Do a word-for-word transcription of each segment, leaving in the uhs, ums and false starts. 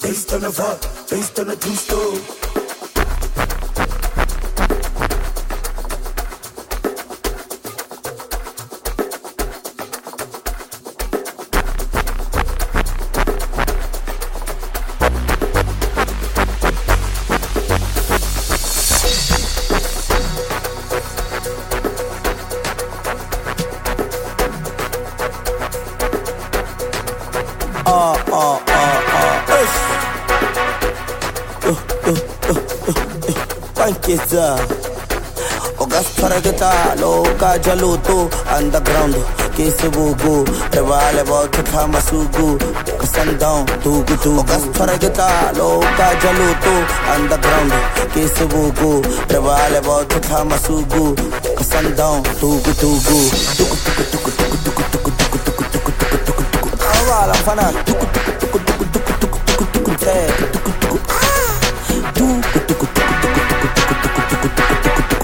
based on a vibe, based on a true story. Ah, ah, ah, ah, ush. Uh, uh, uh, uh, uh. Pankeza. Ogas paragata, loka jaluto, underground. Kesibugu, revale about to Kamasugu, sundown, tugu tugu. Ogas paragata, loka jaluto, underground. Kesibugu, revale about to Kamasugu, sundown, tugu tugu. Tugu tugu tugu tugu tugu tugu tugu tugu tugu tugu tugu tugu. Awala fana, tugu tugu tugu tugu tugu tugu tugu tugu te, tugu tugu. Tugu tugu tugu tugu tugu tugu tugu tugu tugu tugu tugu.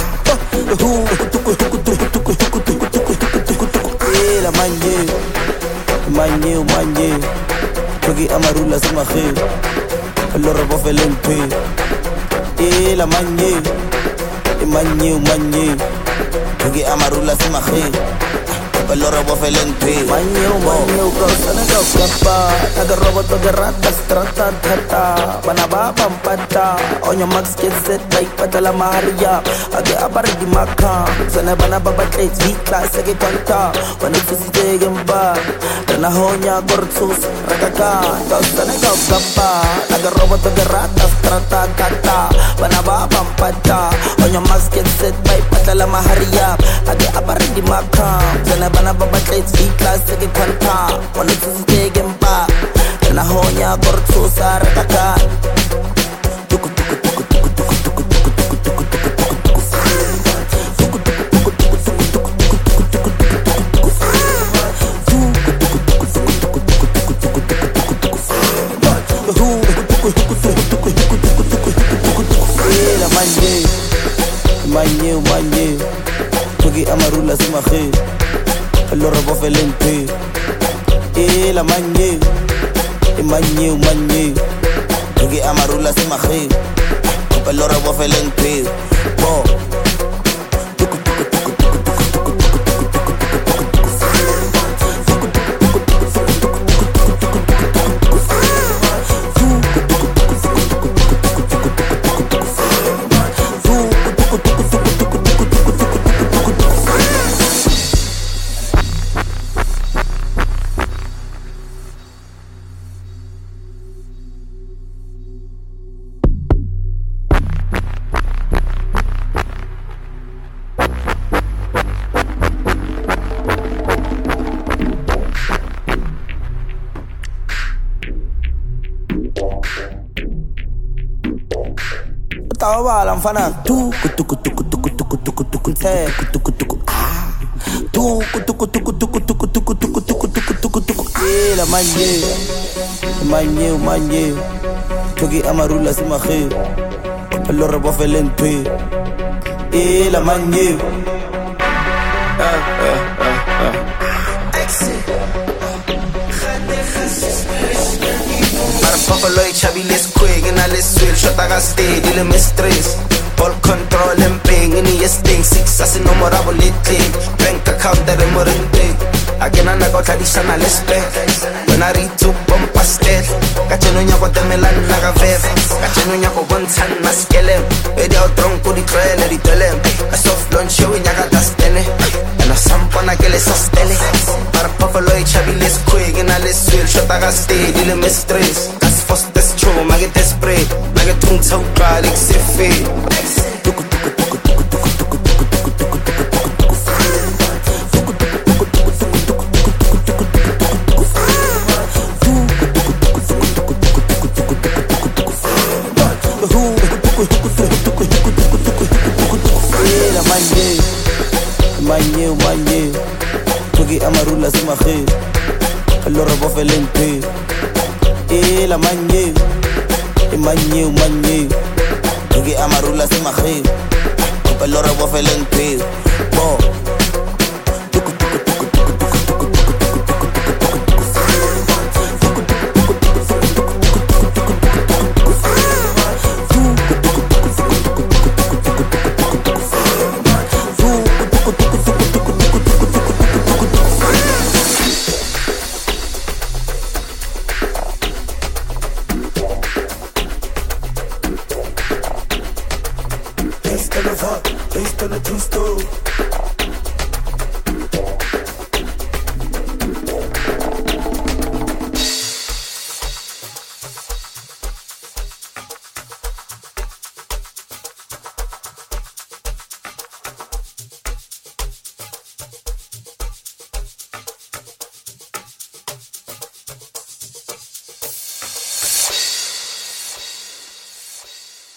La manje, manje, manje. Togi amarula se maje, lo robo felente. Eh la manje, manje, manje. Togi amarula se maje, lo robo felente. Manje, manje, kausana kausapa. Naga robo togi ratas trata trata. Banaba pampata, onyo max get set like patala maria. Age abari di maka, sana bana baba trades V class age konta. Bana tusi tegemba, na honya gortsus ragaka. Kausana kausapa, naga robo togi ratas trata trata. Banaba pampata, onyo max get set like patala maria. Age abari di maka, sana bana baba trades V class age konta. Bana tusi tegemba, na honya gortsus ragaka. Manje, manje, togi amarula se maje, lo robo felente. Eh la manje, manje, manje, togi amarula se maje, lo robo felente. Oh. Tawala mfana tuku tuku tuku tuku tuku tuku tuku te tuku tuku ah tuku tuku tuku tuku tuku tuku tuku tuku tuku tuku tuku eh la manje manje manje togi amarula se maje lo robo felente eh la manje ah ah ah ah Buffalo y chaviles quick en al switch shot aga stay dile me stress all control and bang in the sting six as no more ability bank account that I'm morente again I got traditional respect when I read to bomb pastel cacheno nya ko temela naga ver cacheno nya ko bontan maskelem e dia tronco di trailer di telem a soft launch show nya ga dastene and a sampana que le sostene para Buffalo y chaviles quick en al switch shot aga stay dile me stress First this true, I get this spray. I get tune so dry, like Siffy. Manje, manje, togi amarula se maje, lo robo felente. Eh la manje, manje, manje, togi amarula se maje, lo robo felente. Oh. on a true story.